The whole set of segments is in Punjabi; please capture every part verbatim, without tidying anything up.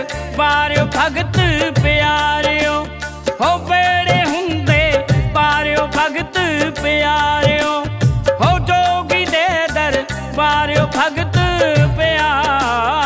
ਦਰਬਾਰਿਓ ਭਗਤ ਪਿਆਰਿਓ, ਹੋ ਬੇੜੇ ਹੁੰਦੇ ਪਾਰਿਓ ਭਗਤ ਪਿਆਰਿਓ, ਹੋ ਜੋਗੀ ਦੇ ਦਰਬਾਰਿਓ ਭਗਤ ਪਿਆਰਿਓ।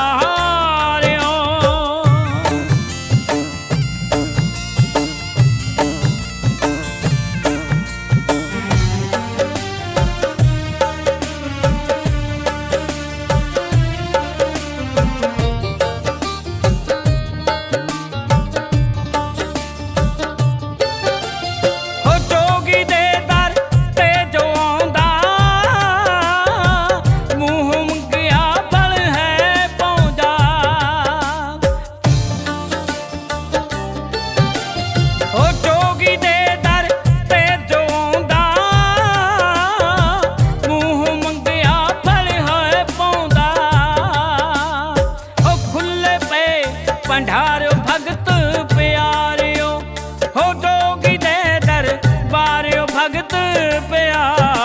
ਭੰਡਾਰਿਓ ਭਗਤ ਪਿਆਰਿਓ, ਹੋ ਜੋਗੀ ਦੇ ਦਰਬਾਰਿਓ ਭਗਤ ਪਿਆਰਿਓ।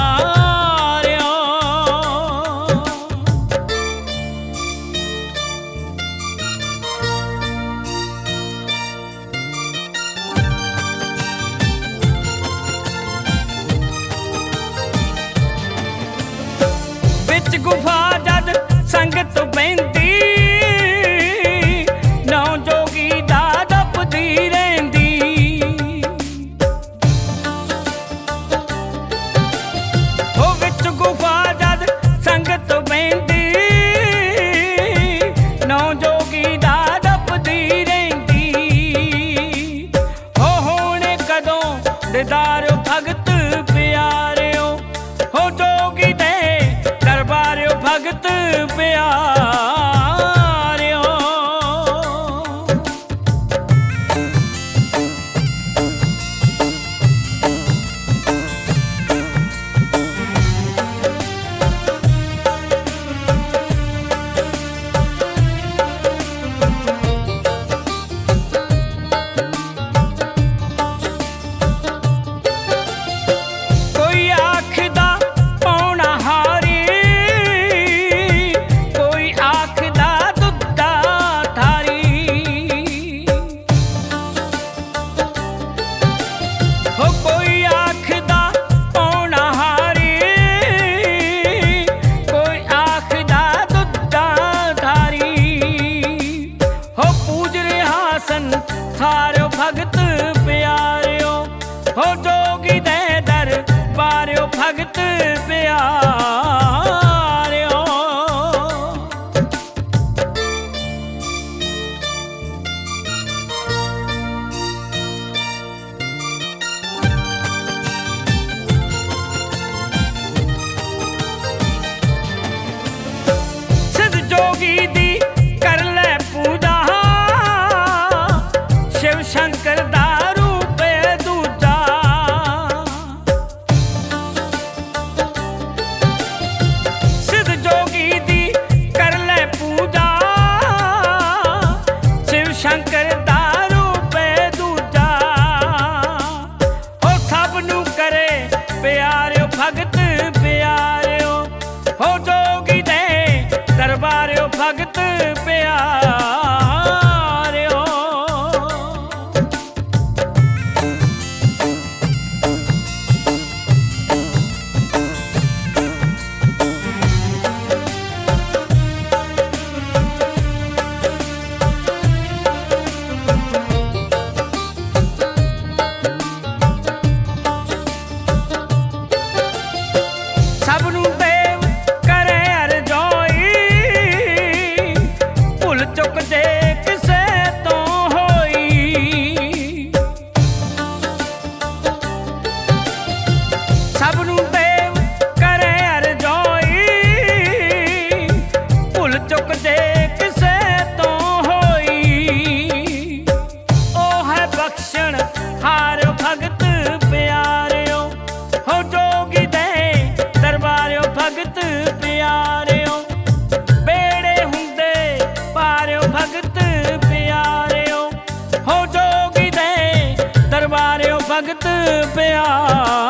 ਵਿੱਚ ਗੁਫਾ ਜਦ ਸੰਗਤ ਬਹਿੰਦੀ, ਦਰਬਾਰਿਓ ਭਗਤ ਪਿਆਰਿਓ, ਹੋ ਜੋਗੀ ਦੇ ਦਰਬਾਰਿਓ ਭਗਤ ਪਿਆਰਿਓ। ਸਾਰਿਓ ਭਗਤ ਪਿਆਰਿਓ, ਹੋ ਜੋਗੀ ਦੇ ਦਰਬਾਰਿਓ ਭਗਤ ਪਿਆਰਿਓ। ਸਿੱਧ ਜੋਗੀ ਦੀ ਕਰ ਲੈ ਪੂਜਾ, शिव शंकर दा रूप दूजा, सिद्ध जोगी दी कर ले पूजा, शिव शंकर दा रूप दूजा, हो सब नू करे प्यारियो भगत प्यारियो, हो जोगी दे दरबारियो भगत प्यारियो। ਸਭ ਨੂੰ ਦੇਵ ਕਰੇ ਅਰਜ਼ੋਈ, ਭੁੱਲ ਚੁੱਕ ਜੇ ਕਿਸੇ ਤੋਂ ਹੋਈ, ਸਭ ਨੂੰ ਦੇਵ ਕਰੇ ਅਰਜ਼ੋਈ, ਭੁੱਲ ਚੁੱਕ ਜੇ ਕਿਸੇ ਤੋਂ ਹੋਈ, ਉਹ ਹੈ ਬਖਸ਼ਣ ਹਾਰਿਓ ਭਗਤ ਪਿਆਰਿਓ, ਹੋ ਜੋਗੀ ਦੇ ਦਰਬਾਰਿਓ ਭਗਤ ਪਿਆਰਿਓ, ਬੇੜੇ ਹੁੰਦੇ ਪਾਰਿਓ ਭਗਤ ਪਿਆਰਿਓ, ਹੋ ਜੋਗੀ ਦੇ ਦਰਬਾਰਿਓ ਭਗਤ ਪਿਆਰਿਓ।